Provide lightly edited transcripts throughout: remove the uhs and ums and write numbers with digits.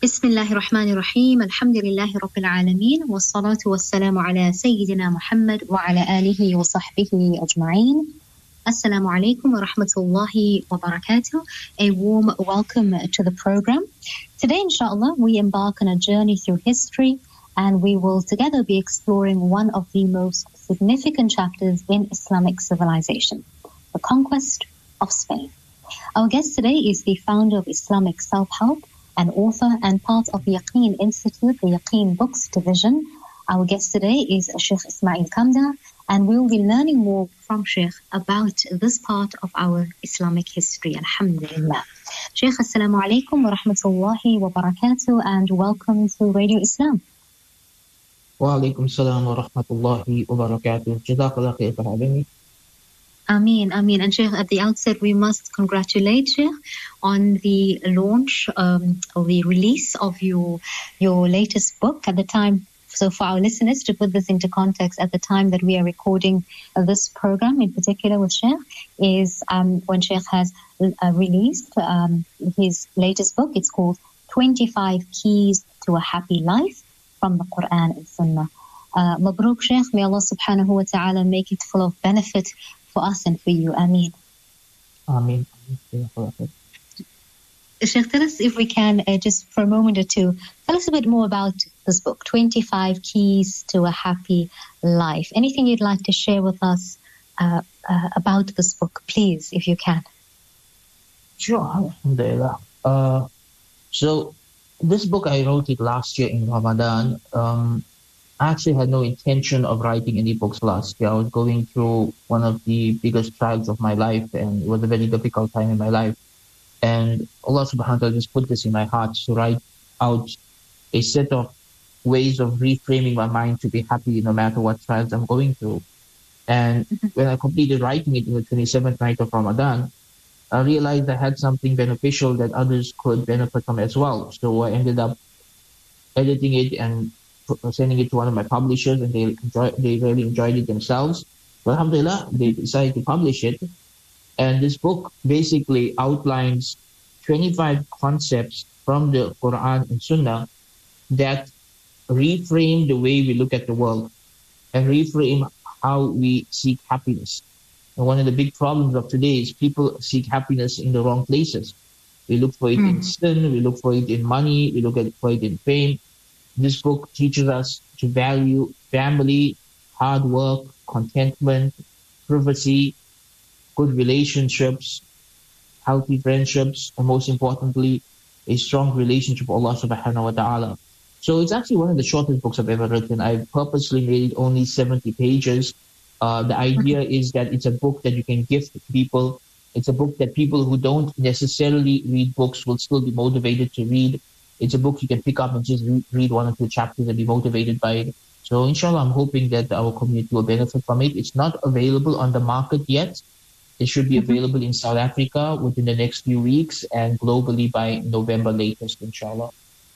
بسم الله الرحمن الرحيم الحمد لله رب العالمين والصلاة والسلام على سيدنا محمد وعلى آله وصحبه أجمعين. Assalamu alaikum wa rahmatullahi wa barakatuh. A warm welcome to the program. Today, inshallah, we embark on a journey through history, and we will together be exploring one of the most significant chapters in Islamic civilization, the conquest of Spain. Our guest today is the founder of Islamic Self-Help, an author and part of the Yaqeen Institute, the Yaqeen Books division. Our guest today is Sheikh Ismail Kamda, and we will be learning more from Sheikh about this part of our Islamic history. Alhamdulillah. Sheikh, assalamu alaikum wa rahmatullahi wa barakatuh, and welcome to Radio Islam. Wa alaikum salam wa rahmatullahi wa barakatuh. Jazakallah khair for having me. Ameen, ameen. And Sheikh, at the outset, we must congratulate Sheikh on the launch or the release of your latest book at the time. So for our listeners, to put this into context, at the time that we are recording this program, in particular with Sheikh, is when Sheikh has released his latest book. It's called 25 Keys to a Happy Life from the Quran and Sunnah. Mabrooq Sheikh, may Allah subhanahu wa ta'ala make it full of benefit for us and for you. Ameen. Ameen. Sheikh, tell us, if we can, just for a moment or two, tell us a bit more about this book, 25 Keys to a Happy Life. Anything you'd like to share with us about this book, please, if you can. Sure, alhamdulillah. So this book, I wrote it last year in Ramadan. I actually had no intention of writing any books last year. I was going through one of the biggest trials of my life, and it was a very difficult time in my life. And Allah subhanahu wa ta'ala just put this in my heart to write out a set of ways of reframing my mind to be happy no matter what trials I'm going through. And when I completed writing it in the 27th night of Ramadan, I realized I had something beneficial that others could benefit from as well. So I ended up editing it and sending it to one of my publishers, and they really enjoyed it themselves. So alhamdulillah, they decided to publish it. And this book basically outlines 25 concepts from the Quran and Sunnah that reframe the way we look at the world and reframe how we seek happiness. And one of the big problems of today is people seek happiness in the wrong places. We look for it in sin, we look for it in money, we look for it in fame. This book teaches us to value family, hard work, contentment, privacy, good relationships, healthy friendships, and most importantly, a strong relationship with Allah subhanahu wa ta'ala. So it's actually one of the shortest books I've ever written. I purposely made it only 70 pages. The idea is that it's a book that you can gift to people. It's a book that people who don't necessarily read books will still be motivated to read. It's a book you can pick up and just read one or two chapters and be motivated by it. So inshallah, I'm hoping that our community will benefit from it. It's not available on the market yet. It should be available in South Africa within the next few weeks and globally by November latest, inshallah.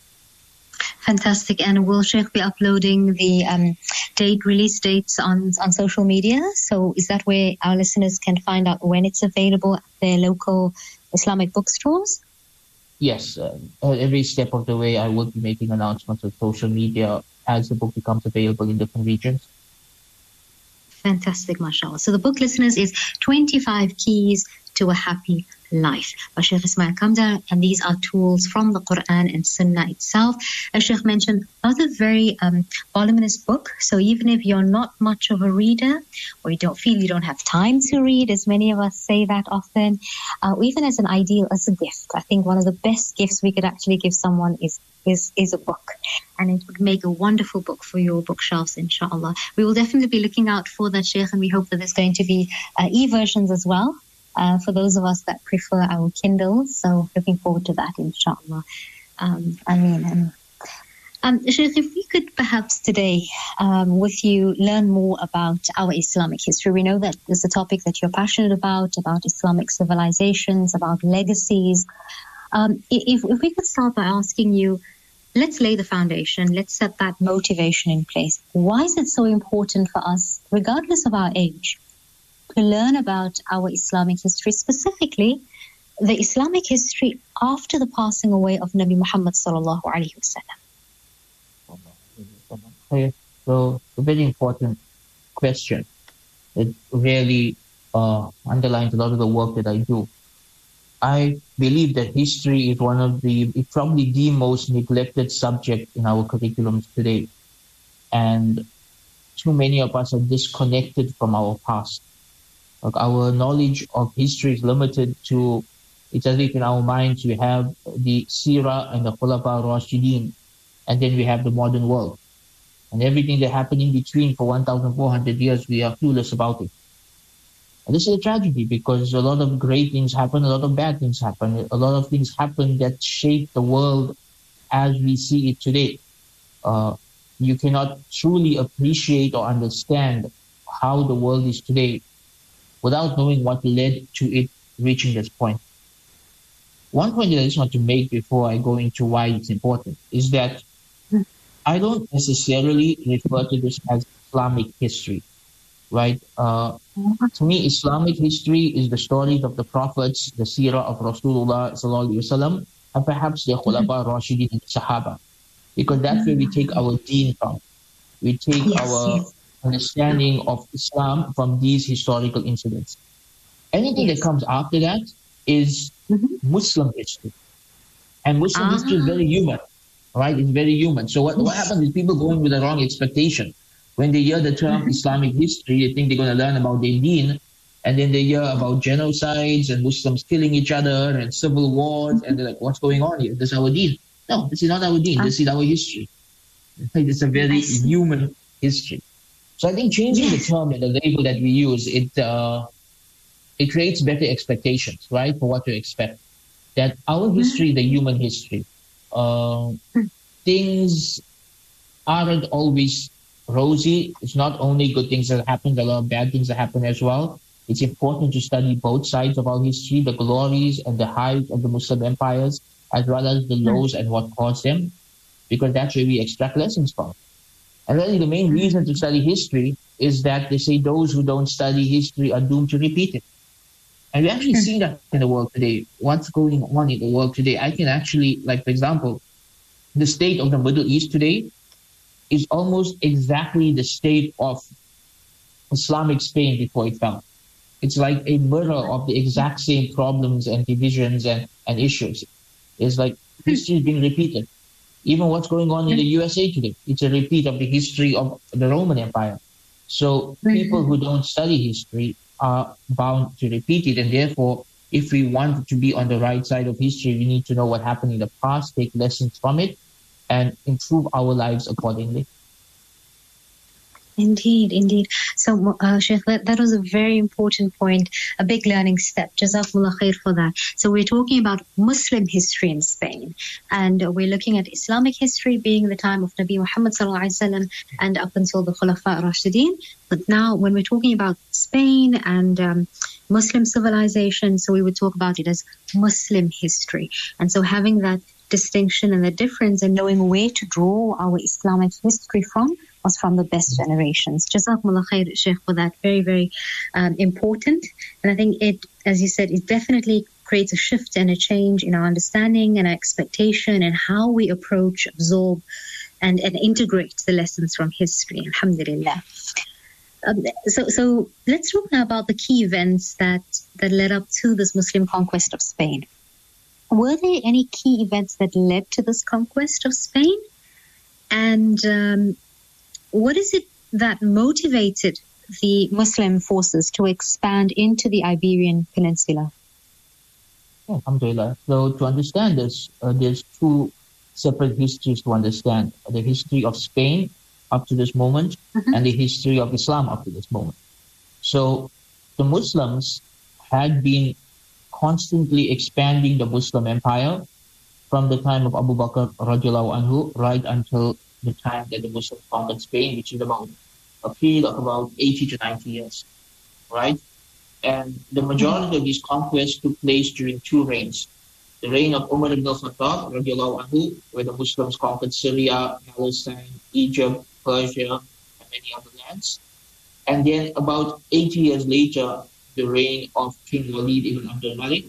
Fantastic. And will Sheikh be uploading the release dates on social media? So is that where our listeners can find out when it's available at their local Islamic bookstores? Yes. Every step of the way, I will be making announcements on social media as the book becomes available in different regions. Fantastic, mashallah. So the book, listeners, is 25 Keys to a Happy Life by Sheikh Ismail Kamda, and these are tools from the Quran and Sunnah itself. As Sheikh mentioned, not a very voluminous book, so even if you're not much of a reader, or you don't feel you don't have time to read, as many of us say that often, or even as an ideal, as a gift, I think one of the best gifts we could actually give someone is a book, and it would make a wonderful book for your bookshelves, inshallah. We will definitely be looking out for that, Sheikh, and we hope that there's going to be e-versions as well for those of us that prefer our Kindles. So looking forward to that, inshallah. Sheikh, if we could perhaps today with you learn more about our Islamic history. We know that it's a topic that you're passionate about Islamic civilizations, about legacies. If we could start by asking you, let's lay the foundation, let's set that motivation in place. Why is it so important for us, regardless of our age, to learn about our Islamic history, specifically the Islamic history after the passing away of Nabi Muhammad sallallahu alaihi wasallam? Okay, so a very important question. It really underlines a lot of the work that I do. I believe that history is probably the most neglected subject in our curriculums today. And too many of us are disconnected from our past. Like our knowledge of history is limited to, it's as if in our minds we have the Sirah and the Khulafa Rashidin, and then we have the modern world. And everything that happened in between for 1,400 years, we are clueless about it. And this is a tragedy because a lot of great things happen, a lot of bad things happen, a lot of things happen that shape the world as we see it today. You cannot truly appreciate or understand how the world is today without knowing what led to it reaching this point. One point that I just want to make before I go into why it's important is that I don't necessarily refer to this as Islamic history, right? To me, Islamic history is the stories of the prophets, the seerah of Rasulullah sallallahu alaihi wasallam, and perhaps the Khulafa Rashidin and Sahaba, because that's where we take our deen from. We take our understanding of Islam from these historical incidents. Anything that comes after that is Muslim history. And Muslim history is very human, right? It's very human. So what happens is people go in with the wrong expectation. When they hear the term Islamic history, they think they're going to learn about their deen, and then they hear about genocides and Muslims killing each other and civil wars, and they're like, what's going on here? This is our deen. No, this is not our deen. This is our history. It's a very human history. So I think changing the term and the label that we use, it creates better expectations, right, for what to expect. That our history, the human history, things aren't always rosy. It's not only good things that happen, there are a lot of bad things that happen as well. It's important to study both sides of our history, the glories and the highs of the Muslim empires, as well as the lows and what caused them, because that's where we extract lessons from. And really the main reason to study history is that they say those who don't study history are doomed to repeat it. And we actually see that in the world today. What's going on in the world today? I can actually, like, for example, the state of the Middle East today is almost exactly the state of Islamic Spain before it fell. It's like a mirror of the exact same problems and divisions and issues. It's like history is being repeated. Even what's going on in the USA today, it's a repeat of the history of the Roman Empire. So people who don't study history are bound to repeat it. And therefore, if we want to be on the right side of history, we need to know what happened in the past, take lessons from it, and improve our lives accordingly. Indeed. So, Sheikh, that was a very important point, a big learning step. Jazakumullah khair for that. So we're talking about Muslim history in Spain, and we're looking at Islamic history being the time of Nabi Muhammad sallallahu alaihi wasallam and up until the Khulafa Rashidin. But now when we're talking about Spain and Muslim civilization, so we would talk about it as Muslim history. And so having that distinction and the difference and knowing where to draw our Islamic history from was from the best generations. Jazakumullah khair, Sheikh, for that. Very, very important. And I think it, as you said, it definitely creates a shift and a change in our understanding and our expectation and how we approach, absorb, and integrate the lessons from history. Alhamdulillah. So let's talk now about the key events that led up to this Muslim conquest of Spain. Were there any key events that led to this conquest of Spain? And what is it that motivated the Muslim forces to expand into the Iberian Peninsula? Alhamdulillah. So to understand this, there's two separate histories to understand. The history of Spain up to this moment and the history of Islam up to this moment. So the Muslims had been constantly expanding the Muslim empire from the time of Abu Bakr radiallahu anhu right until the time that the Muslims conquered Spain, which is about a period of about 80 to 90 years, right? And the majority of these conquests took place during two reigns. The reign of Umar ibn al-Khattab, radiallahu anhu, where the Muslims conquered Syria, Palestine, Egypt, Persia, and many other lands. And then about 80 years later, the reign of King Walid ibn Abdul Malik,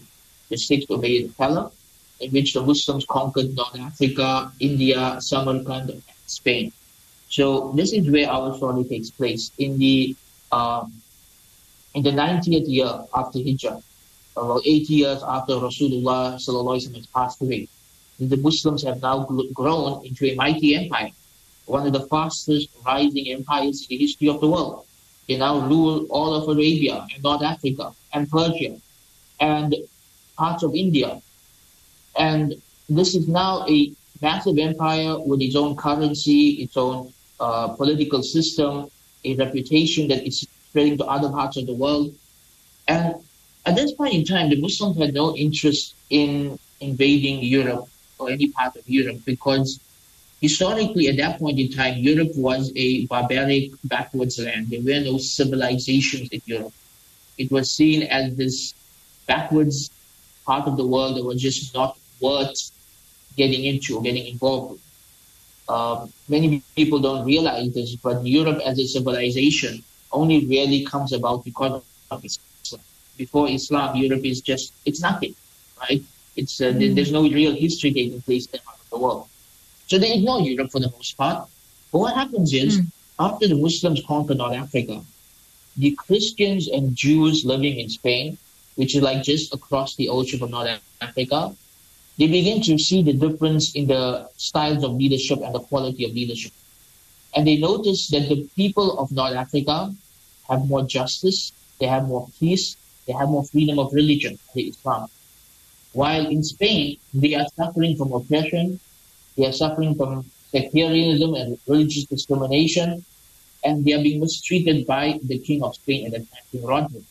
the sixth Umayyad Caliph, in which the Muslims conquered North Africa, India, Samarkand, and Spain. So this is where our story takes place uh, in the 90th year after Hijrah, about 80 years after Rasulullah sallallahu alaihi wasallam has passed away. The Muslims have now grown into a mighty empire, one of the fastest rising empires in the history of the world. They now rule all of Arabia and North Africa and Persia and parts of India. And this is now a massive empire with its own currency, its own political system, a reputation that is spreading to other parts of the world. And at this point in time, the Muslims had no interest in invading Europe or any part of Europe because historically, at that point in time, Europe was a barbaric, backwards land. There were no civilizations in Europe. It was seen as this backwards part of the world that was just not worth getting into or getting involved with. Many people don't realize this, but Europe as a civilization only really comes about because of Islam. Before Islam, Europe is just, it's nothing, right? There's no real history taking place in that part of the world. So they ignore Europe for the most part. But what happens is, after the Muslims conquer North Africa, the Christians and Jews living in Spain, which is like just across the ocean from North Africa, they begin to see the difference in the styles of leadership and the quality of leadership. And they notice that the people of North Africa have more justice, they have more peace, they have more freedom of religion, the Islam. While in Spain, they are suffering from oppression, they are suffering from sectarianism and religious discrimination, and they are being mistreated by the King of Spain at that time, King Roderick.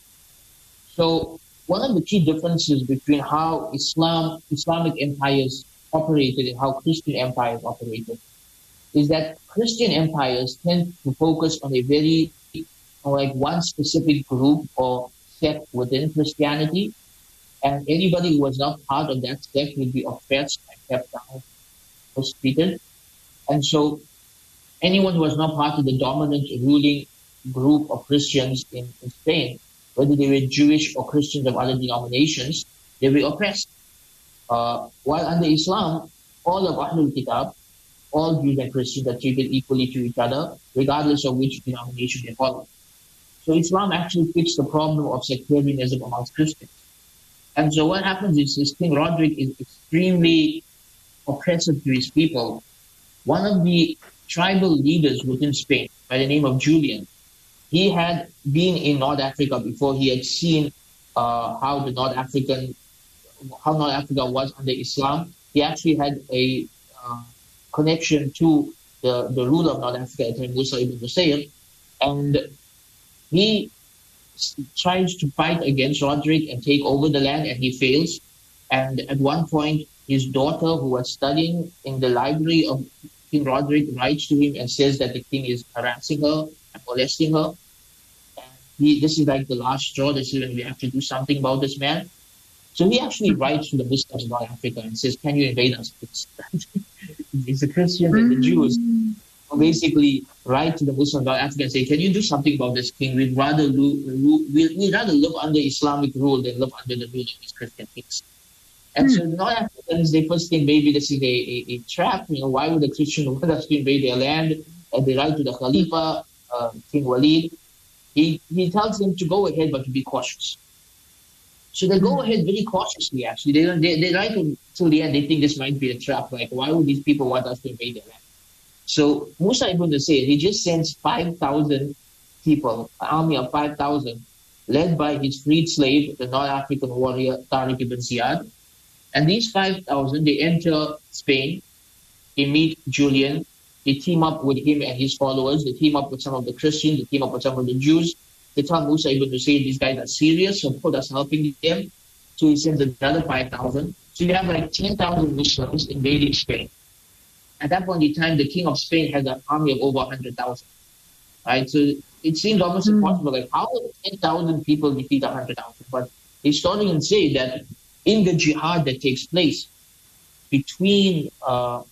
So one of the key differences between how Islamic empires operated and how Christian empires operated is that Christian empires tend to focus on a very, like one specific group or sect within Christianity, and anybody who was not part of that sect would be oppressed and kept down, mistreated. And so anyone who was not part of the dominant ruling group of Christians in Spain, whether they were Jewish or Christians of other denominations, they were oppressed. While under Islam, all of Ahlul Kitab, all Jews and Christians are treated equally to each other, regardless of which denomination they follow. So Islam actually fixed the problem of sectarianism amongst Christians. And so what happens is King Roderick is extremely oppressive to his people. One of the tribal leaders within Spain, by the name of Julian, he had been in North Africa before. He had seen how North Africa was under Islam. He actually had a connection to the ruler of North Africa at the time, Musa ibn Nusayr, and he tries to fight against Roderick and take over the land, and he fails. And at one point, his daughter, who was studying in the library of King Roderick, writes to him and says that the king is harassing her and molesting her. And this is like the last straw. This is when we have to do something about this man. So he actually writes to the Muslims of North Africa and says, "Can you invade us?" It's the Christians and the Jews who basically write to the Muslims of North Africa and say, "Can you do something about this king? We'd rather live under Islamic rule than live under the rule of these Christian kings." And so the North Africans, they first think maybe this is a trap. Why would a Christian want us to invade their land? And they write to the Khalifa, King Walid. He tells them to go ahead, but to be cautious. So they go ahead very cautiously, actually. They write until the end. They think this might be a trap. Like, why would these people want us to invade their land? So Musa ibn Nusayr, he just sends 5,000 people, an army of 5,000, led by his freed slave, the North African warrior Tariq ibn Ziyad. And these 5,000, they enter Spain, they meet Julian, they team up with him and his followers, they team up with some of the Christians, they team up with some of the Jews. They tell Musa ibn Nusayr, these guys are serious, so put us helping them. So he sends another 5,000. So you have like 10,000 Muslims invading Spain. At that point in time, the king of Spain had an army of over 100,000. Right? So it seems almost impossible. Like, how would 10,000 people defeat 100,000? But historians say that in the jihad that takes place between Tariq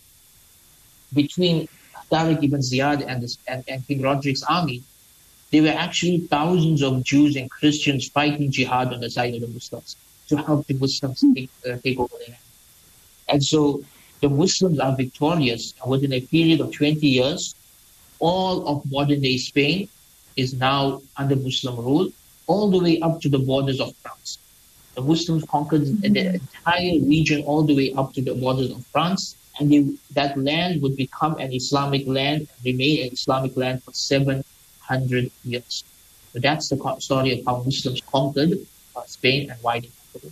ibn Ziyad and King Roderick's army, there were actually thousands of Jews and Christians fighting jihad on the side of the Muslims. to help the Muslims take over the land. And so the Muslims are victorious. And within a period of 20 years, all of modern-day Spain is now under Muslim rule, all the way up to the borders of France. The Muslims conquered the entire region all the way up to the borders of France, and that land would become an Islamic land and remain an Islamic land for 700 years. So that's the story of how Muslims conquered Spain and why they conquered it.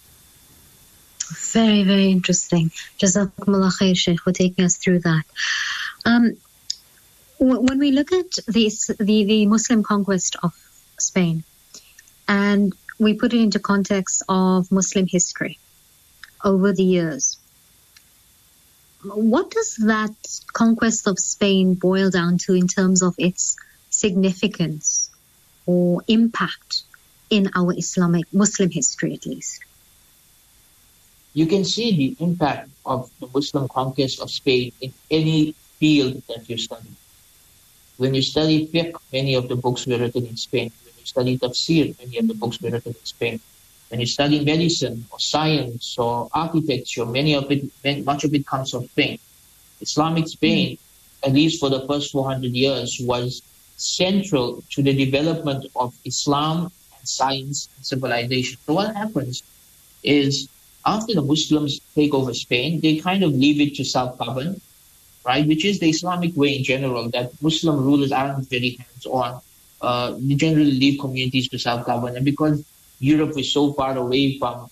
Very, very interesting. Jazakumullah khair, Sheikh, for taking us through that. When we look at the Muslim conquest of Spain, and we put it into context of Muslim history over the years, what does that conquest of Spain boil down to in terms of its significance or impact in our Muslim history, at least? You can see the impact of the Muslim conquest of Spain in any field that you study. When you study fiqh, many of the books were written in Spain. When you study tafsir, many of the books were written in Spain. When you study medicine or science or architecture, much of it comes from Spain. Islamic Spain, at least for the first 400 years, was central to the development of Islam and science and civilization. So what happens is, after the Muslims take over Spain, they kind of leave it to self-govern, right? Which is the Islamic way in general, that Muslim rulers aren't very hands-on. They generally leave communities to self-govern. And because Europe was so far away from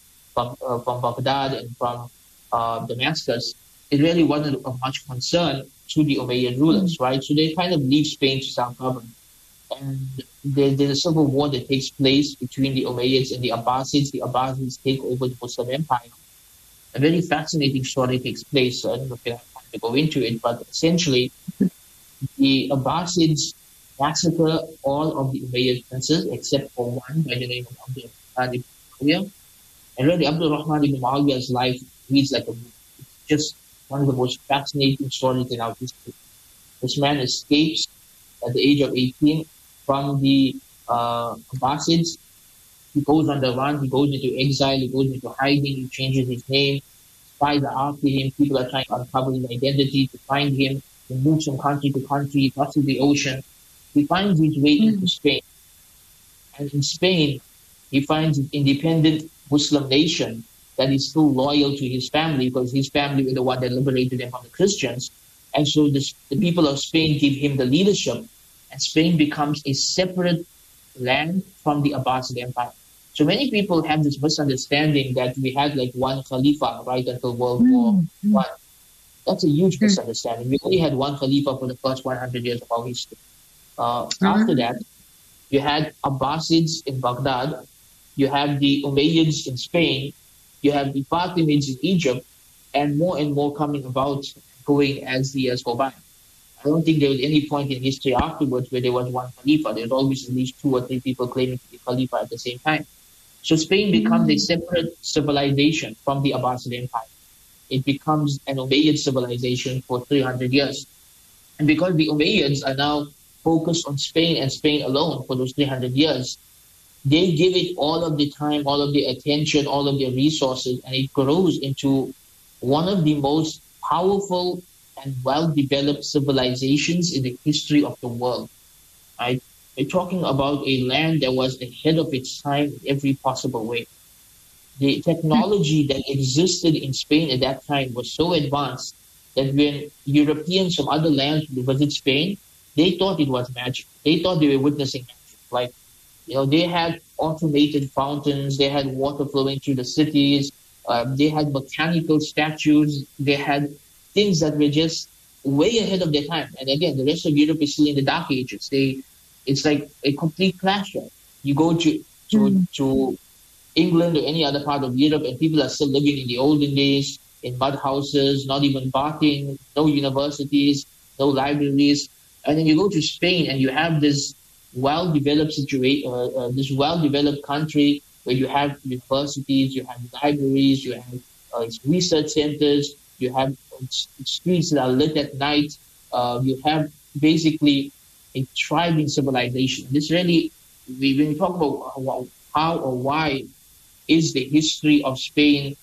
Baghdad and from Damascus, it really wasn't of much concern to the Umayyad rulers, right? So they kind of leave Spain to self-govern. And there's a civil war that takes place between the Umayyads and the Abbasids. The Abbasids take over the Muslim Empire. A very fascinating story takes place. I don't know if you have time to go into it, but essentially, the Abbasids massacre all of the Umayyad princes except for one by the name of Abdul Rahman ibn Muawiyah. And really, Abdul Rahman ibn Muawiyah's life reads like a movie. It's just one of the most fascinating stories in our history. This man escapes at the age of 18 from the Abbasids. He goes on the run, he goes into exile, he goes into hiding, he changes his name, spies are after him, people are trying to uncover his identity, to find him. He moves from country to country, he crosses the ocean. He finds his way into Spain. And in Spain, he finds an independent Muslim nation that is still loyal to his family, because his family were the one that liberated him from the Christians. And so the people of Spain give him the leadership, and Spain becomes a separate land from the Abbasid Empire. So many people have this misunderstanding that we had like one Khalifa right until World War I. That's a huge misunderstanding. We only had one Khalifa for the first 100 years of our history. After that, you had Abbasids in Baghdad, you have the Umayyads in Spain, you have the Fatimids in Egypt, and more coming about, going as the years go by. I don't think there was any point in history afterwards where there was one Khalifa. There was always at least 2 or 3 people claiming to be Khalifa at the same time. So Spain becomes a separate civilization from the Abbasid Empire. It becomes an Umayyad civilization for 300 years. And because the Umayyads are now focused on Spain and Spain alone for those 300 years, they give it all of the time, all of the attention, all of their resources, and it grows into one of the most powerful and well-developed civilizations in the history of the world. Right? We're talking about a land that was ahead of its time in every possible way. The technology that existed in Spain at that time was so advanced that when Europeans from other lands would visit Spain, they thought it was magic. They thought they were witnessing magic. Like, they had automated fountains, they had water flowing through the cities, they had mechanical statues, they had things that were just way ahead of their time. And again, the rest of Europe is still in the Dark Ages. It's like a complete clash. You go to England or any other part of Europe, and people are still living in the olden days, in mud houses, not even bathing, no universities, no libraries. And then you go to Spain, and you have this well-developed situation, this well-developed country where you have universities, you have libraries, you have research centers, you have streets that are lit at night, you have basically a thriving civilization. This really, when we talk about how or why is the history of Spain?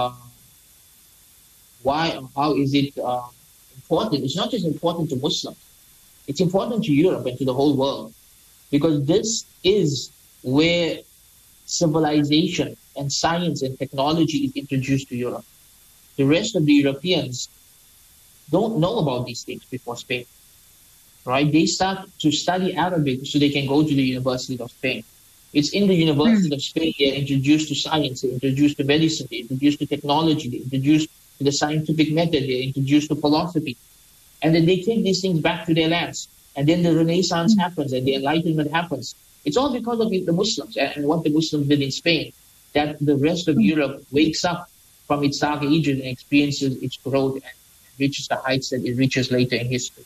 Why and how is it important? It's not just important to Muslims. It's important to Europe and to the whole world, because this is where civilization and science and technology is introduced to Europe. The rest of the Europeans don't know about these things before Spain, right? They start to study Arabic so they can go to the University of Spain. It's in the University of Spain they're introduced to science, they're introduced to medicine, they're introduced to technology, they're introduced to the scientific method, they're introduced to philosophy. And then they take these things back to their lands. And then the Renaissance happens and the Enlightenment happens. It's all because of the Muslims and what the Muslims did in Spain, that the rest of Europe wakes up from its dark ages and experiences its growth and reaches the heights that it reaches later in history.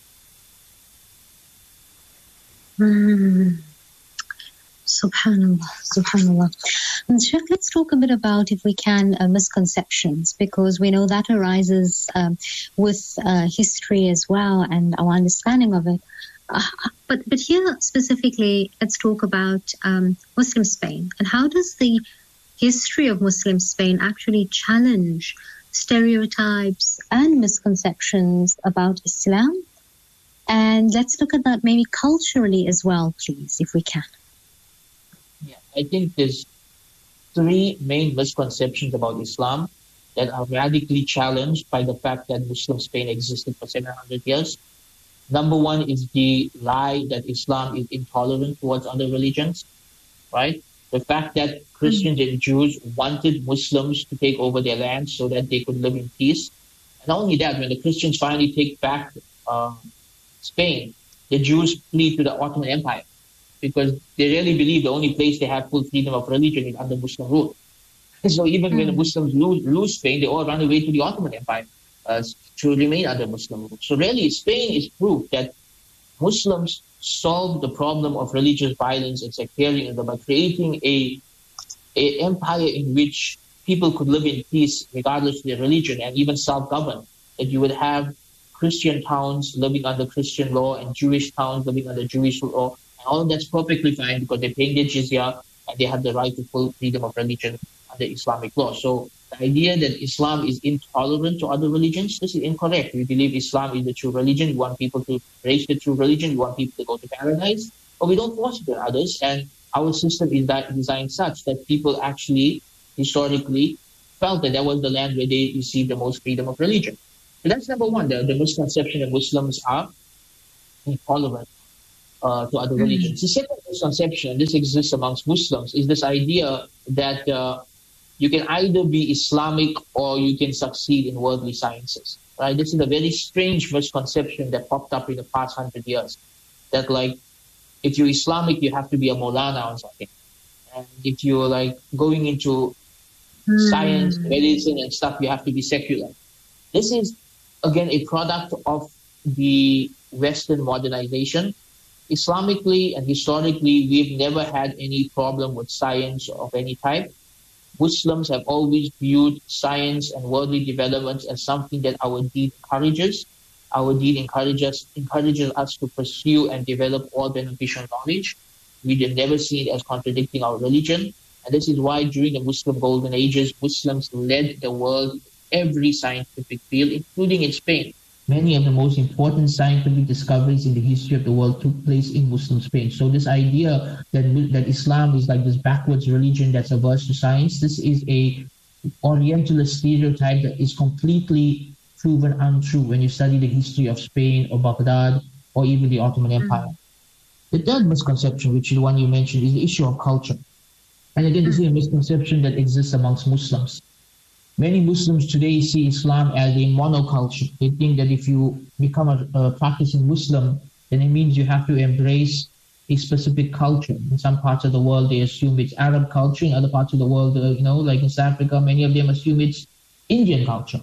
Subhanallah, subhanallah. And Sheikh, let's talk a bit about, if we can, misconceptions, because we know that arises with history as well and our understanding of it. But here specifically, let's talk about Muslim Spain. And how does the history of Muslim Spain actually challenge stereotypes and misconceptions about Islam? And let's look at that maybe culturally as well, please, if we can. Yeah, I think there's three main misconceptions about Islam that are radically challenged by the fact that Muslim Spain existed for 700 years. Number one is the lie that Islam is intolerant towards other religions, right? The fact that Christians and Jews wanted Muslims to take over their land so that they could live in peace. And not only that, when the Christians finally take back Spain, the Jews flee to the Ottoman Empire, because they really believe the only place they have full freedom of religion is under Muslim rule. And so even when the Muslims lose Spain, they all run away to the Ottoman Empire to remain under Muslim rule. So really, Spain is proof that Muslims solved the problem of religious violence and sectarianism by creating a empire in which people could live in peace regardless of their religion and even self-govern. That you would have Christian towns living under Christian law and Jewish towns living under Jewish law. All of that's perfectly fine because they're paying their jizya and they have the right to full freedom of religion under Islamic law. So the idea that Islam is intolerant to other religions, this is incorrect. We believe Islam is the true religion. We want people to embrace the true religion. We want people to go to paradise. But we don't force it on others. And our system is designed such that people actually historically felt that was the land where they received the most freedom of religion. So that's number one, the misconception that Muslims are intolerant to other religions. The second misconception, and this exists amongst Muslims, is this idea that you can either be Islamic or you can succeed in worldly sciences. Right? This is a very strange misconception that popped up in the past 100 years. That like, if you're Islamic, you have to be a Maulana or something. And if you're like going into science, medicine and stuff, you have to be secular. This is, again, a product of the Western modernization. Islamically and historically, we've never had any problem with science of any type. Muslims have always viewed science and worldly developments as something that our deen encourages. Our deen encourages us to pursue and develop all beneficial knowledge. We have never seen it as contradicting our religion. And this is why during the Muslim golden ages, Muslims led the world in every scientific field, including in Spain. Many of the most important scientific discoveries in the history of the world took place in Muslim Spain. So this idea that Islam is like this backwards religion that's averse to science, this is a Orientalist stereotype that is completely proven untrue when you study the history of Spain or Baghdad or even the Ottoman Empire. The third misconception, which is the one you mentioned, is the issue of culture. And again, this is a misconception that exists amongst Muslims. Many Muslims today see Islam as a monoculture. They think that if you become a practicing Muslim, then it means you have to embrace a specific culture. In some parts of the world, they assume it's Arab culture. In other parts of the world, like in South Africa, many of them assume it's Indian culture.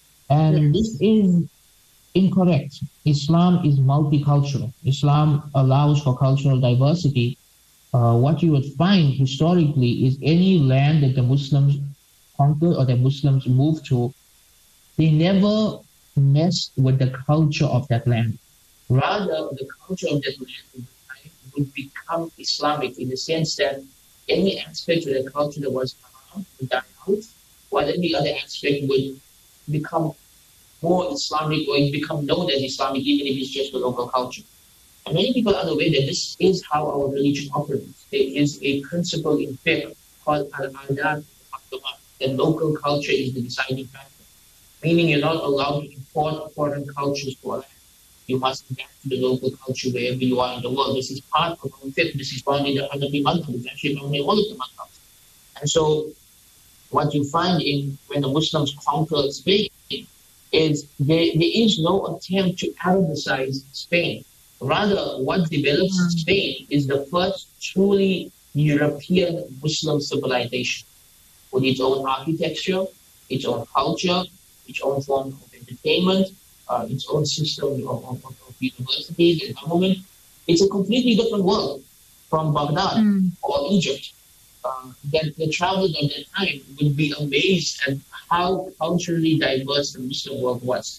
And this is incorrect. Islam is multicultural. Islam allows for cultural diversity. What you would find historically is any land that the Muslims conquer or the Muslims move to, they never mess with the culture of that land. Rather, the culture of that land would become Islamic in the sense that any aspect of the culture that was Islam would die out, while every other aspect would become more Islamic or it become known as Islamic, even if it's just a local culture. And many people are aware that this is how our religion operates. There is a principle in fiqh called al-adab al-muqaddamah, that local culture is the deciding factor. Meaning you're not allowed to import foreign cultures to our land. You must adapt to the local culture wherever you are in the world. This is part of our fiqh. This is found in the Hanafi madhab. It's actually found in all of the madhabs. And so what you find in when the Muslims conquer Spain is there is no attempt to Arabicize Spain. Rather, what develops Spain is the first truly European Muslim civilization with its own architecture, its own culture, its own form of entertainment, its own system of universities and government. It's a completely different world from Baghdad or Egypt. That the travelers of that time would be amazed at how culturally diverse the Muslim world was.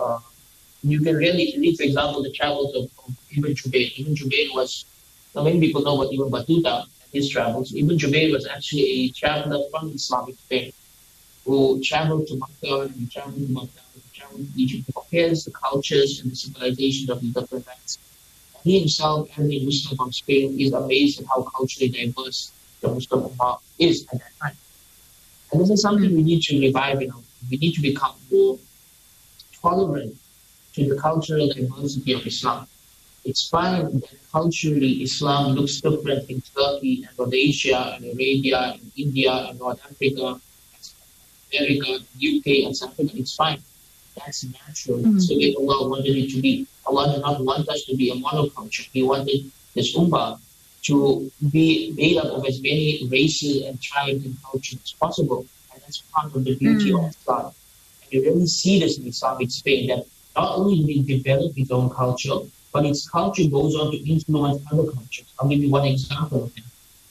You can really read, for example, the travels of Ibn Jubayr. Ibn Jubayr was, many people know about Ibn Battuta and his travels. Ibn Jubayr was actually a traveler from Islamic Spain who traveled to Makkah and he traveled to Baghdad, he traveled to Egypt. He compares the cultures and the civilizations of the different lands. He himself, as a Muslim from Spain, is amazed at how culturally diverse the Muslim Ummah is at that time. And this is something we need to revive. We need to become more tolerant to the cultural diversity of Islam. It's fine that culturally Islam looks different in Turkey and Rhodesia and Arabia and India and North Africa, America, UK and South Africa. It's fine. That's natural. That's the way Allah wanted it to be. Allah did not want us to be a monoculture. He wanted this ummah to be made up of as many races and tribes and cultures as possible. And that's part of the beauty of Islam. And you really see this in Islamic Spain, that not only did it develop its own culture, but its culture goes on to influence other cultures. I'll give you one example of that.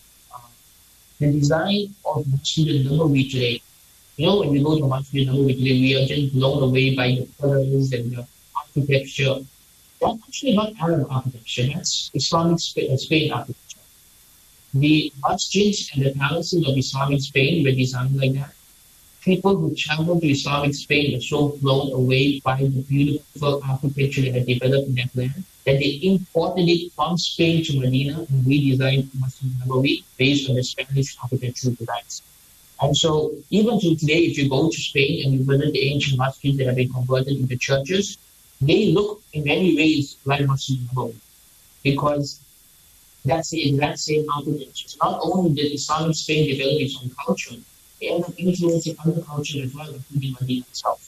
The design of Masjid al-Nabawi today. When we go to Masjid al-Nabawi today, we are just blown away by the colors and the architecture. That's actually not Arab architecture, that's Islamic Spain architecture. The masjids and the palaces of Islamic Spain were designed like that. People who traveled to Islamic Spain were so blown away by the beautiful architecture that had developed in that land that they imported it from Spain to Medina and redesigned Masjid al-Nabawi based on the Spanish architectural designs. And so even to today, if you go to Spain and you visit the ancient masjids that have been converted into churches, they look in many ways like Masjid al-Nabawi because that's the exact same architecture. So not only did Islamic Spain develop its own culture, they end up influencing other cultures as well, including Medina itself.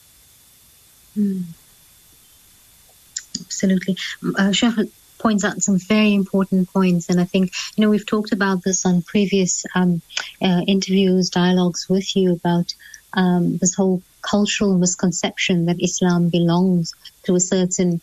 Absolutely. Sheikh points out some very important points, and I think we've talked about this on previous interviews, dialogues with you about this whole cultural misconception that Islam belongs to a certain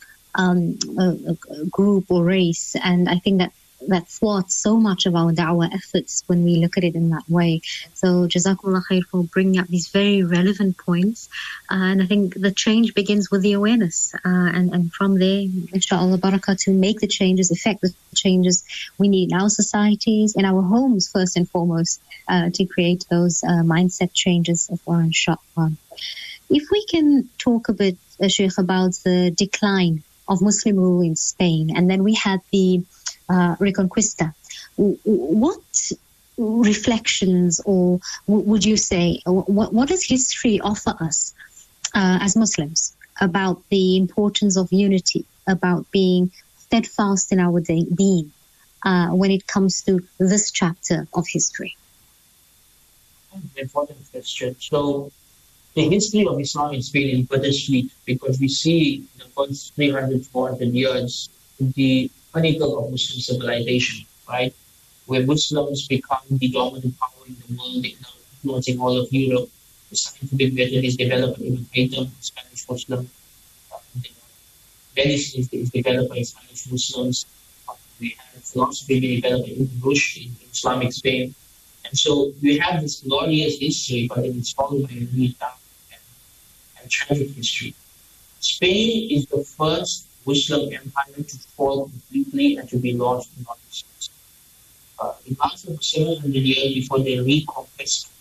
group or race, and I think that thwarts so much of our da'wah efforts when we look at it in that way. So Jazakumullah khair for bringing up these very relevant points. And I think the change begins with the awareness. And from there, inshallah, barakah, to make the changes, effect the changes we need in our societies, in our homes first and foremost, to create those mindset changes as well, inshallah. If we can talk a bit, Sheikh, about the decline of Muslim rule in Spain, and then we had the Reconquista. What reflections, or would you say, what does history offer us as Muslims about the importance of unity, about being steadfast in our deen when it comes to this chapter of history? An important question. So the history of Islam in Spain is bittersweet because we see the first 300, 400 years the pinnacle of Muslim civilization, right? Where Muslims become the dominant power in the world, influencing all of Europe. The scientific method is developed in Islamism, Spanish Muslim. Medicine is developed by Spanish Muslims. We have philosophy being developed in Rushd in Islamic Spain. And so we have this glorious history, but it is followed by a really dark and tragic history. Spain is the first Muslim empire to fall completely and to be lost in non-existence. It lasted for 700 years before they reconquest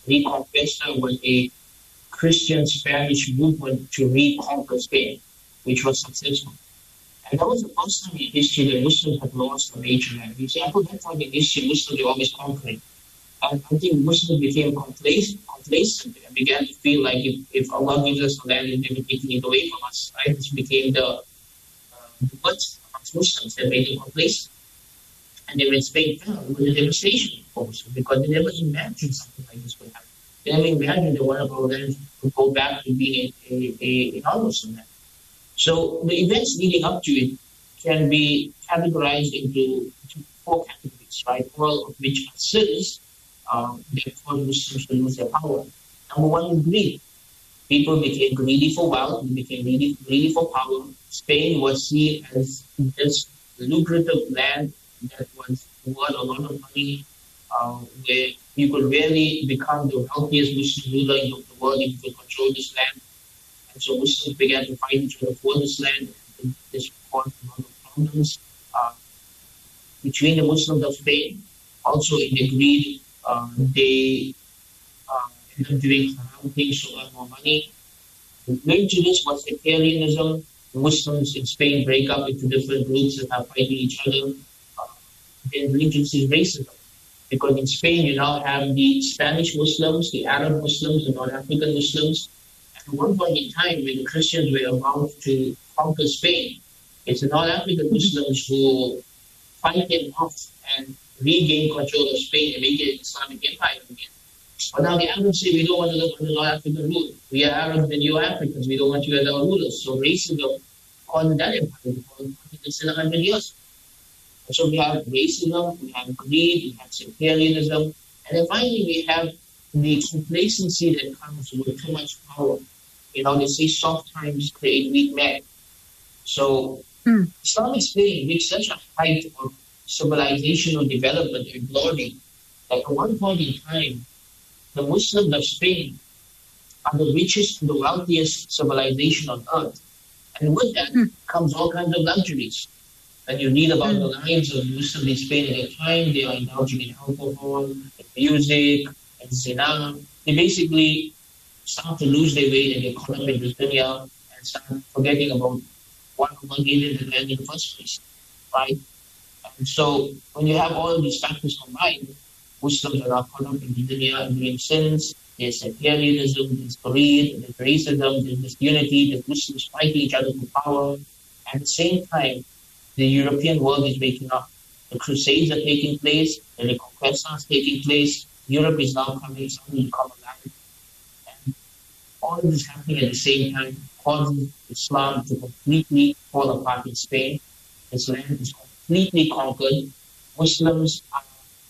Reconquista was a Christian Spanish movement to reconquer Spain, which was successful. And that was the first time in history that Muslims had lost a major land. You see, until that time in history, Muslims were always conquering. And I think Muslims became complacent and began to feel like if Allah gives us a land, they're taking it away from us. Right? This became the worst amongst Muslims that made them complacent. And then when Spain fell, it was a devastation for Muslims because they never imagined something like this would happen. They never imagined that one of our lands would go back to being a non-Muslim land. So the events leading up to it can be categorized into four categories, right? All of which are sins that caused Muslims to lose their power. Number one is greed. People became greedy for wealth, they became greedy for power. Spain was seen as this lucrative land that was worth a lot of money, where you could really become the wealthiest Muslim ruler in the world if you could control this land. And so Muslims began to fight each other for this land. And this caused a lot of problems between the Muslims of Spain. Also in the greed, they ended up doing haram things to earn more money. Linked to this was sectarianism. Muslims in Spain break up into different groups and are fighting each other. Then linked to this is racism. Because in Spain, you now have the Spanish Muslims, the Arab Muslims, the North African Muslims. At one point in time, when the Christians were about to conquer Spain, it's the North African Muslims who fight them off and regain control of Spain and make it an Islamic empire again. But now the Arabs say, we don't want to live under North African rule. We are Arabs and you are Africans. We don't want you as our rulers. So racism caused that empire for still 100 years. And so we have racism, we have greed, we have sectarianism, and then finally we have the complacency that comes with too much power. You know, they say soft times create weak men. So Islamic Spain reached such a height of civilizational development and glory that at one point in time, the Muslims of Spain are the richest and the wealthiest civilization on earth. And with that comes all kinds of luxuries. When you read about the lives of Muslims in Spain at that time, they are indulging in alcohol, in music, and zina. They basically start to lose their way and get caught up in this dunya and start forgetting about what Allah gave them the land in the first place. Right? And so when you have all of these factors combined, Muslims are caught up in the dunya and doing sins. There's sectarianism, there's greed, there's racism, there's disunity, there's Muslims fighting each other for power. At the same time, the European world is waking up. The Crusades are taking place, the Reconquista is taking place, Europe is now coming, suddenly become alive. And all of this happening at the same time causes Islam to completely fall apart in Spain. This land is completely conquered. Muslims are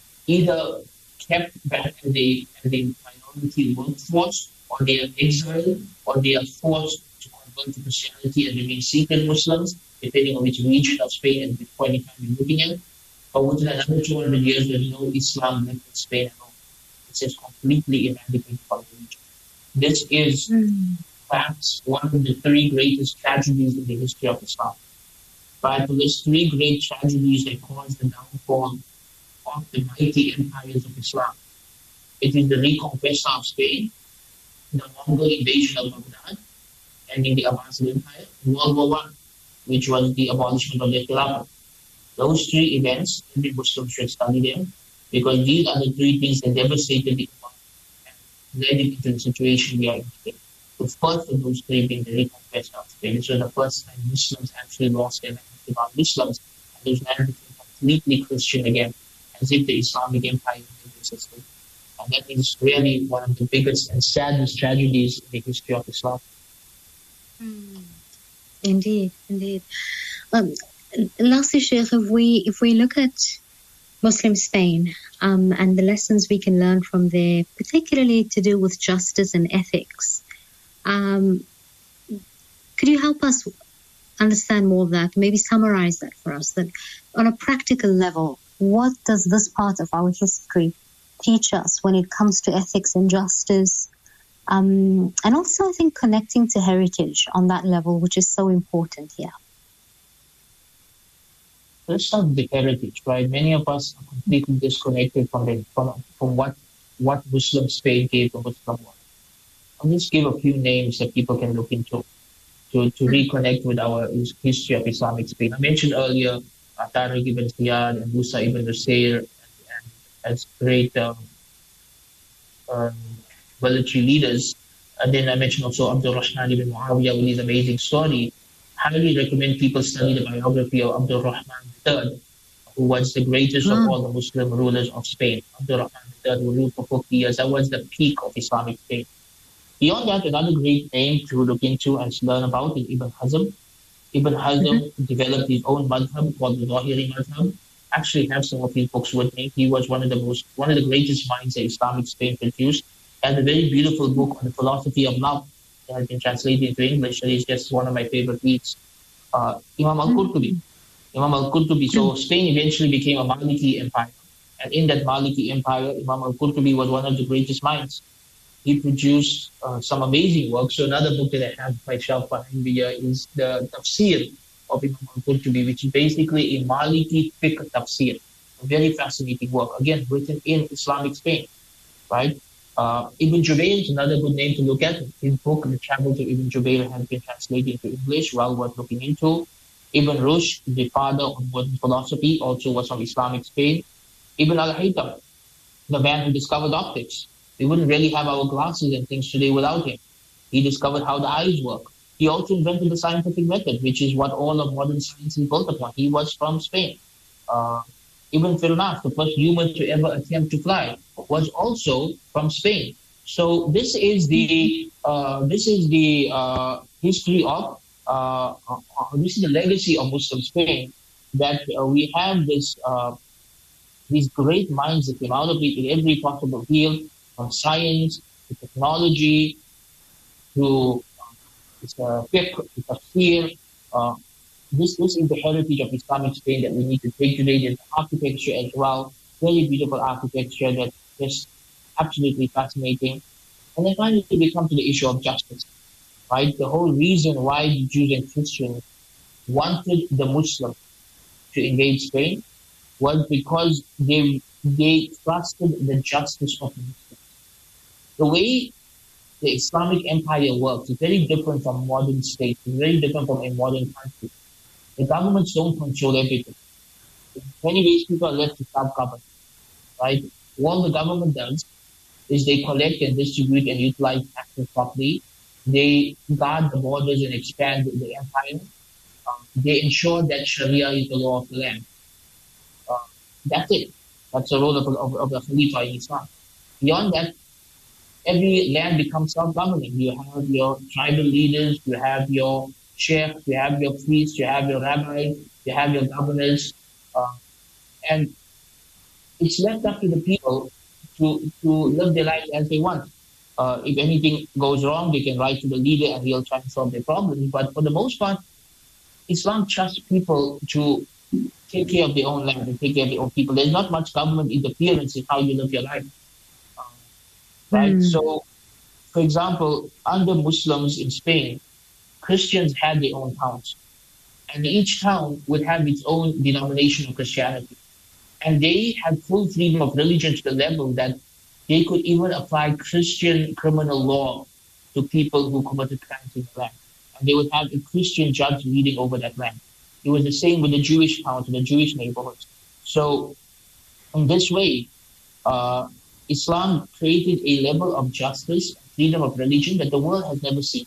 either kept back as a minority workforce, or they are exiled, or they are forced to convert to Christianity and remain secret Muslims, depending on which region of Spain and which point in time you're looking at. But within another 200 years, there's no Islam left in Spain at all. It's just completely eradicated from the region. This is perhaps one of the three greatest tragedies in the history of Islam. But there's three great tragedies that caused the downfall of the mighty empires of Islam. It is the Reconquista of Spain, the Mongol invasion of Baghdad, and in the Abbasid Empire, World War I, which was the abolishment of the Khilafah. Those three events, every Muslim should study them, because these are the three things that devastated the Ummah and led it into the situation we are in today. The first of those three being the Reconquista of Spain. This was the first time Muslims actually lost their land to non-Muslims, and those lands became completely Christian again, as if the Islamic Empire existed. And that is really one of the biggest and saddest tragedies in the history of Islam. Indeed, indeed. Lastly, Sheikh, if we look at Muslim Spain and the lessons we can learn from there, particularly to do with justice and ethics, could you help us understand more of that? Maybe summarize that for us. That on a practical level, what does this part of our history teach us when it comes to ethics and justice? And also, I think, connecting to heritage on that level, which is so important here. Let's start with the heritage, right? Many of us are completely disconnected from what what Muslim Spain gave the Muslim world. I'll just give a few names that people can look into to reconnect with our history of Islamic Spain. I mentioned earlier Tariq ibn Ziyad and Musa ibn Nusayr as great military leaders. And then I mentioned also Abdul Rahman ibn Muawiyah with his amazing story. Highly recommend people study the biography of Abdul Rahman III, who was the greatest of all the Muslim rulers of Spain. Abdul Rahman III, who ruled for 40 years. That was the peak of Islamic Spain. Beyond that, another great name to look into and to learn about is Ibn Hazm. Ibn Hazm developed his own madhab called the Zahiri madhab. Actually have some of his books with me. He was one of the greatest minds that Islamic Spain produced. And a very beautiful book on the philosophy of love that has been translated into English. That is just one of my favorite reads. Imam al-Qurtubi. Imam al-Qurtubi. So Spain eventually became a Maliki empire. And in that Maliki empire, Imam al-Qurtubi was one of the greatest minds. He produced some amazing work. So another book that I have myself behind me here is the Tafsir of Imam al-Qurtubi, which is basically a Maliki fiqh tafsir. A very fascinating work. Again, written in Islamic Spain, right? Ibn Jubayr is another good name to look at. His book, The Travels of Ibn Jubayr, has been translated into English, well worth looking into. Ibn Rushd, the father of modern philosophy, also was from Islamic Spain. Ibn al-Haytham, the man who discovered optics. We wouldn't really have our glasses and things today without him. He discovered how the eyes work. He also invented the scientific method, which is what all of modern science is built upon. He was from Spain. Ibn Firnas, the first human to ever attempt to fly, was also from Spain. So this is the history of this is the legacy of Muslim Spain, that we have these great minds that came out of it in every possible field, from science to technology to fiqh to tafsir. This is the heritage of Islamic Spain that we need to take today. There's architecture as well, very beautiful architecture that's just absolutely fascinating. And then finally we come to the issue of justice, right? The whole reason why the Jews and Christians wanted the Muslims to invade Spain was because they trusted the justice of the Muslims. The way the Islamic Empire works is very different from modern states. It's very different from a modern country. The governments don't control everything. In many ways, people are left to self-govern, right? What the government does is they collect and distribute and utilize taxes properly. They guard the borders and expand the empire. They ensure that Sharia is the law of the land. That's it. That's the role of the Khalifa in Islam. Beyond that, every land becomes self-governing. You have your tribal leaders, you have your sheikhs, you have your priests, you have your rabbis, you have your governors, and it's left up to the people to live their lives as they want. If anything goes wrong, they can write to the leader and he'll try to solve their problems. But for the most part, Islam trusts people to take care of their own land and take care of their own people. There's not much government interference in how you live your life. Right? So, for example, under Muslims in Spain, Christians had their own towns. And each town would have its own denomination of Christianity. And they had full freedom of religion to the level that they could even apply Christian criminal law to people who committed crimes in the land. And they would have a Christian judge leading over that land. It was the same with the Jewish towns and the Jewish neighborhoods. So, in this way, Islam created a level of justice and freedom of religion that the world has never seen.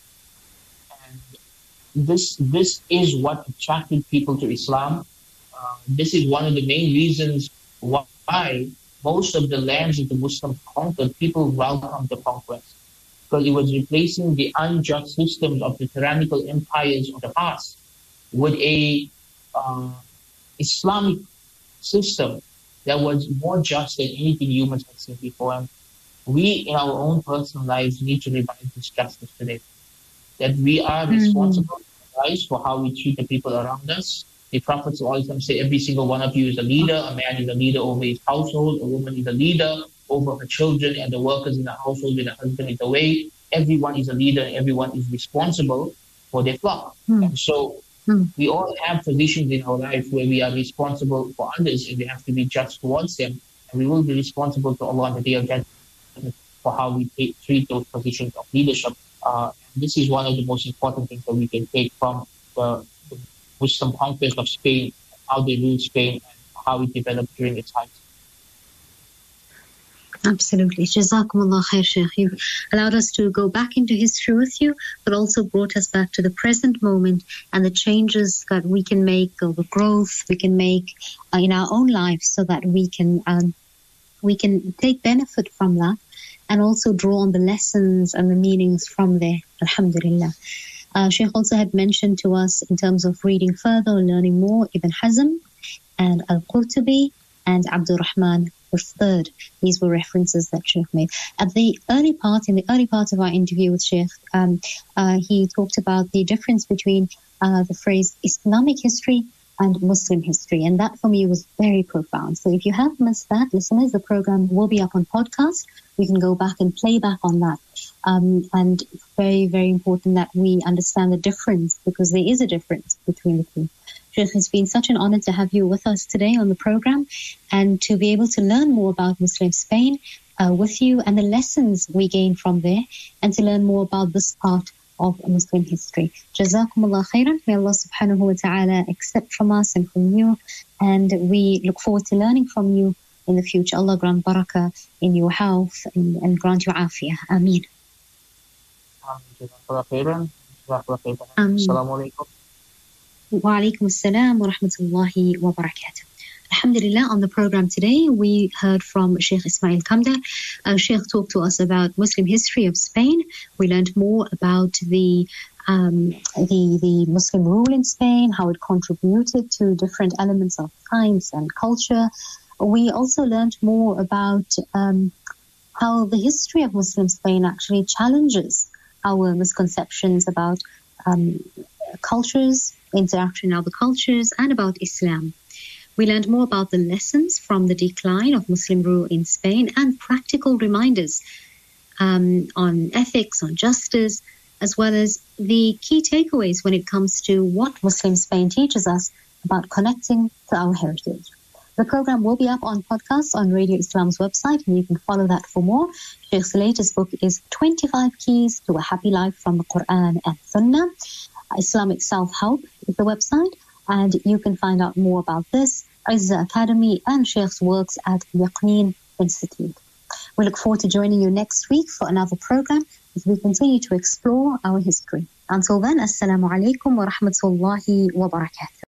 And this is what attracted people to Islam. This is one of the main reasons why most of the lands that the Muslims conquered, people welcomed the conquest. Because it was replacing the unjust systems of the tyrannical empires of the past with a Islamic system that was more just than anything humans had seen before. And we, in our own personal lives, need to revive this justice today. That we are responsible for how we treat the people around us. The Prophet always say, every single one of you is a leader. A man is a leader over his household. A woman is a leader over her children and the workers in the household with the husband is away. Everyone is a leader and everyone is responsible for their flock. And so we all have positions in our life where we are responsible for others and we have to be just towards them. And we will be responsible to Allah on the Day of Judgment. for how we treat those positions of leadership. This is one of the most important things that we can take from the Muslim conquest of Spain, how they ruled Spain, and how it developed during its height. Absolutely. Jazakumullah khair, Sheikh. You allowed us to go back into history with you, but also brought us back to the present moment and the changes that we can make, or the growth we can make in our own lives, so that we can take benefit from that and also draw on the lessons and the meanings from there. Alhamdulillah. Sheikh also had mentioned to us, in terms of reading further and learning more, Ibn Hazm and Al-Qurtubi and Abdul Rahman III. These were references that Sheikh made. In the early part of our interview with Sheikh, he talked about the difference between the phrase Islamic history and Muslim history, and that for me was very profound. So if you have missed that, listeners, the program will be up on podcast. We can go back and play back on that. And very, very important that we understand the difference, because there is a difference between the two. Sheikh, it's been such an honor to have you with us today on the program, and to be able to learn more about Muslim Spain with you and the lessons we gain from there, and to learn more about this part of Muslim history. Jazakumullah khairan. May Allah subhanahu wa ta'ala accept from us and from you, and we look forward to learning from you in the future. Allah grant barakah in your health and grant you afiyah. Ameen. Jazakumullah khairan. Assalamu alaikum. Wa alaikum assalam wa rahmatullahi wa barakatuh. Alhamdulillah, on the program today, we heard from Sheikh Ismail Kamda. Sheikh talked to us about Muslim history of Spain. We learned more about the Muslim rule in Spain, how it contributed to different elements of science and culture. We also learned more about how the history of Muslim Spain actually challenges our misconceptions about cultures, interaction in other cultures, and about Islam. We learned more about the lessons from the decline of Muslim rule in Spain, and practical reminders on ethics, on justice, as well as the key takeaways when it comes to what Muslim Spain teaches us about connecting to our heritage. The program will be up on podcasts on Radio Islam's website, and you can follow that for more. Sheikh's latest book is 25 Keys to a Happy Life from the Quran and Sunnah. Islamic Self-Help is the website, and you can find out more about this, Izzah Academy, and Sheikh's works at Yaqeen Institute. We look forward to joining you next week for another program as we continue to explore our history. Until then, Assalamu alaikum wa rahmatullahi wa barakatuh.